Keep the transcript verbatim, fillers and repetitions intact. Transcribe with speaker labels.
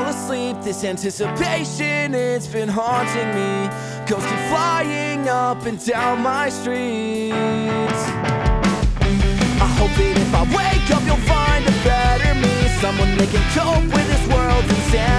Speaker 1: fall asleep, this anticipation, it's been haunting me. Ghosts keep flying up and down my streets. I hope that if I wake up you'll find a better me, someone that can cope with this world's insanity.